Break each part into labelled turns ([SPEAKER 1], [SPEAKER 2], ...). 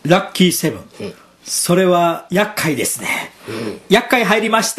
[SPEAKER 1] ラッキーセブン。それは厄介ですね。厄介入りました。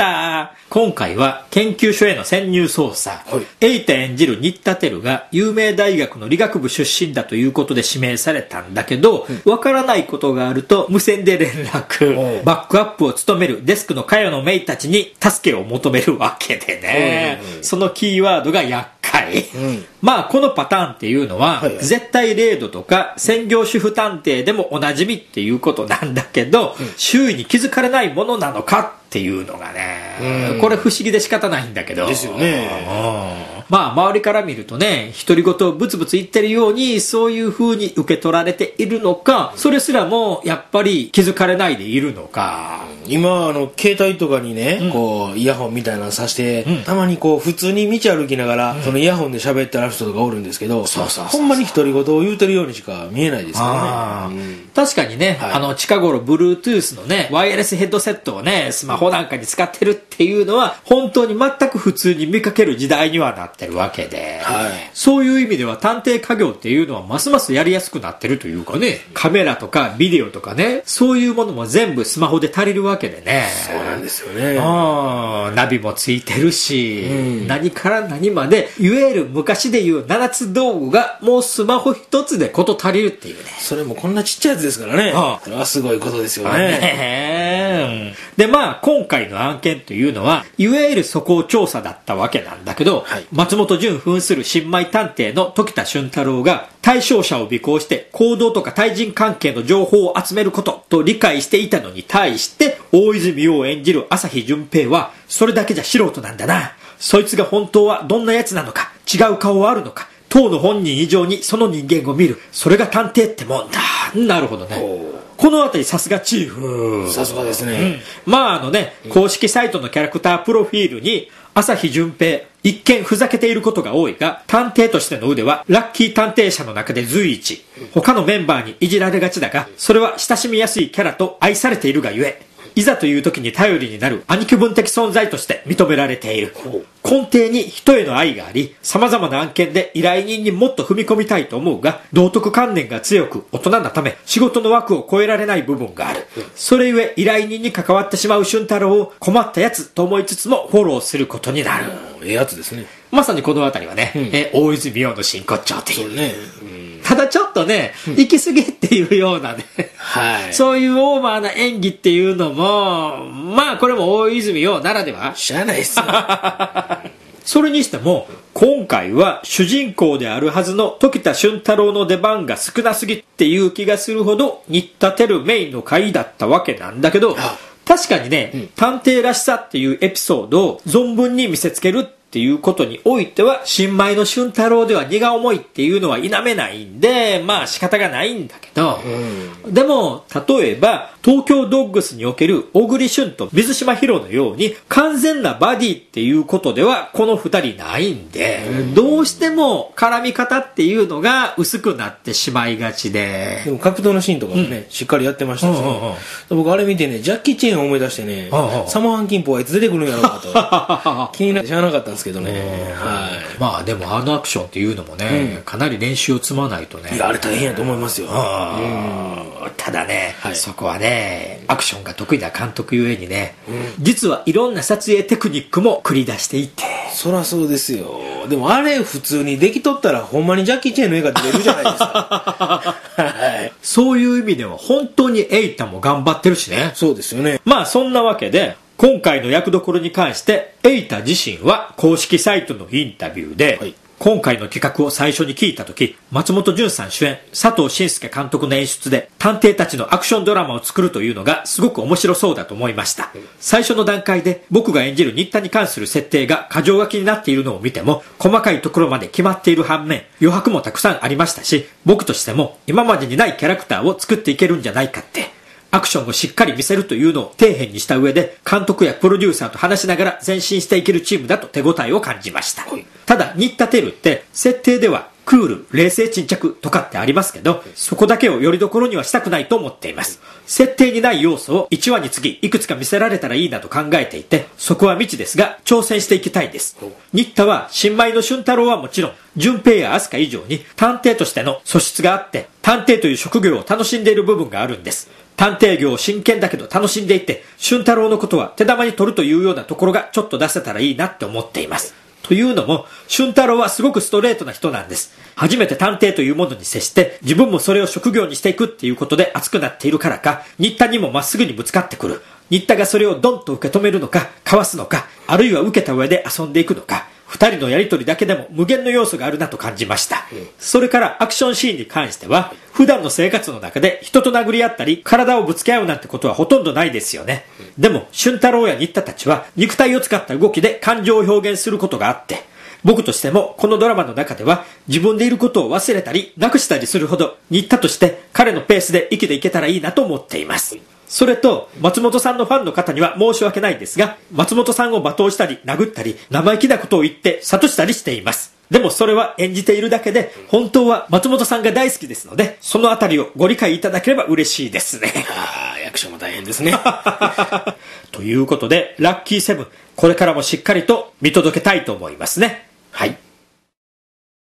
[SPEAKER 1] 今回は研究所への潜入捜査。エイタ演じる新田輝が有名大学の理学部出身だということで指名されたんだけど、わからないことがあると無線で連絡。バックアップを務めるデスクの茅野メイたちに助けを求めるわけでね。そのキーワードが厄介。まあこのパターンっていうのは、絶対0度とか専業主婦探偵でもおなじみっていうことなんだけど、周囲に気づかれないものなのかっていうのがね、これ不思議で仕方ないんだけど。
[SPEAKER 2] ですよね。
[SPEAKER 1] まあ周りから見るとね、独り言をブツブツ言ってるようにそういう風に受け取られているのか、それすらもやっぱり気づかれないでいるのか。
[SPEAKER 2] 今携帯とかにね、こうイヤホンみたいなのさして、たまにこう普通に道歩きながら、そのイヤホンで喋ってる人とかおるんですけど、ほんまに独り言を言うてるようにしか見えないですからね。
[SPEAKER 1] 確かにね、近頃 Bluetooth のね、ワイヤレスヘッドセットをね、スマホなんかに使ってるっていうのは、本当に全く普通に見かける時代にはなってるわけで、そういう意味では探偵家業っていうのはますますやりやすくなってるというかね、カメラとかビデオとかね、そういうものも全部スマホで足りるわけでね。
[SPEAKER 2] そうなんですよね。
[SPEAKER 1] ナビもついてるし、何から何まで、いわゆる昔でいう7つ道具がもうスマホ一つでこと足りるっていうね。
[SPEAKER 2] それもこんなちっちゃいやつですからね。それはすごいことですよね。
[SPEAKER 1] でまあ今回の案件というのはいわゆる素行調査だったわけなんだけど、松本潤扮する新米探偵の時田俊太郎が対象者を尾行して行動とか対人関係の情報を集めることと理解していたのに対して、大泉洋を演じる朝日純平はそれだけじゃ素人なんだな、そいつが本当はどんなやつなのか、違う顔はあるのか、当の本人以上にその人間を見る、それが探偵ってもんだ。なるほどね。このあたりさすがチーフ。
[SPEAKER 2] さすがですね。
[SPEAKER 1] まあ公式サイトのキャラクタープロフィールに朝日純平、一見ふざけていることが多いが探偵としての腕はラッキー探偵社の中で随一、他のメンバーにいじられがちだが、それは親しみやすいキャラと愛されているがゆえ、いざという時に頼りになる兄貴分的存在として認められている。根底に人への愛があり、様々な案件で依頼人にもっと踏み込みたいと思うが、道徳観念が強く大人なため仕事の枠を超えられない部分がある。それゆえ依頼人に関わってしまう俊太郎を困ったやつと思いつつもフォローすることになる。
[SPEAKER 2] ええやつですね。
[SPEAKER 1] まさにこのあたりはね、大泉洋の真骨頂っていう。
[SPEAKER 2] そうね。
[SPEAKER 1] ただちょっとね、行き過ぎっていうようなね、そういうオーバーな演技っていうのも、まあこれも大泉洋ならでは
[SPEAKER 2] しゃあないっすよ。
[SPEAKER 1] それにしても今回は主人公であるはずの時田俊太郎の出番が少なすぎっていう気がするほど新田輝メインの回だったわけなんだけど、確かにね、探偵らしさっていうエピソードを存分に見せつけるっていうことにおいては、新米の俊太郎では荷が重いっていうのは否めないんで、まあ仕方がないんだけど、でも例えば東京ドッグスにおける小栗旬と水島ヒロのように完全なバディっていうことではこの二人ないんで、どうしても絡み方っていうのが薄くなってしまいがちで。
[SPEAKER 2] でも格闘のシーンとかもね、しっかりやってましたし、僕あれ見てね、ジャッキー・チェーンを思い出してね、サモハン・キンポはいつ出てくるんやろうかと気になってしゃあなかったんですけどね。
[SPEAKER 1] まあでもあのアクションっていうのもね、かなり練習を積まないとね。
[SPEAKER 2] いや、あれ大変やと思いますよ。
[SPEAKER 1] ただね、そこはね、アクションが得意な監督ゆえにね、実はいろんな撮影テクニックも繰り出していて。
[SPEAKER 2] そらそうですよ。でもあれ普通にできとったらほんまにジャッキー・チェーンの映画出れるじゃないですか。
[SPEAKER 1] そういう意味では本当にエイタも頑張ってるしね。
[SPEAKER 2] そうですよね。
[SPEAKER 1] まあそんなわけで今回の役どころに関してエイタ自身は公式サイトのインタビューで、今回の企画を最初に聞いた時、松本潤さん主演、佐藤慎介監督の演出で探偵たちのアクションドラマを作るというのがすごく面白そうだと思いました。最初の段階で僕が演じる新田に関する設定が箇条書きになっているのを見ても細かいところまで決まっている反面、余白もたくさんありましたし、僕としても今までにないキャラクターを作っていけるんじゃないかって、アクションをしっかり見せるというのを底辺にした上で監督やプロデューサーと話しながら前進していけるチームだと手応えを感じました。ただ新田輝って設定ではクール、冷静沈着とかってありますけど、そこだけをよりどころにはしたくないと思っています。設定にない要素を1話につきいくつか見せられたらいいなと考えていて、そこは未知ですが挑戦していきたいです。新田は新米の俊太郎はもちろん、順平や飛鳥以上に探偵としての素質があって、探偵という職業を楽しんでいる部分があるんです。探偵業を真剣だけど楽しんでいて、俊太郎のことは手玉に取るというようなところがちょっと出せたらいいなって思っています。というのも、俊太郎はすごくストレートな人なんです。初めて探偵というものに接して、自分もそれを職業にしていくっていうことで熱くなっているからか、新田にもまっすぐにぶつかってくる。新田がそれをドンと受け止めるのか、かわすのか、あるいは受けた上で遊んでいくのか、二人のやりとりだけでも無限の要素があるなと感じました。それからアクションシーンに関しては、普段の生活の中で人と殴り合ったり、体をぶつけ合うなんてことはほとんどないですよね。でも、俊太郎や新田たちは肉体を使った動きで感情を表現することがあって、僕としてもこのドラマの中では自分でいることを忘れたり、なくしたりするほど、新田として彼のペースで生きていけたらいいなと思っています。それと、松本さんのファンの方には申し訳ないですが、松本さんを罵倒したり、殴ったり、生意気なことを言って諭したりしています。でもそれは演じているだけで、本当は松本さんが大好きですので、そのあたりをご理解いただければ嬉しいですね。
[SPEAKER 2] 役所も大変ですね。
[SPEAKER 1] ということで、ラッキーセブン、これからもしっかりと見届けたいと思いますね。はい。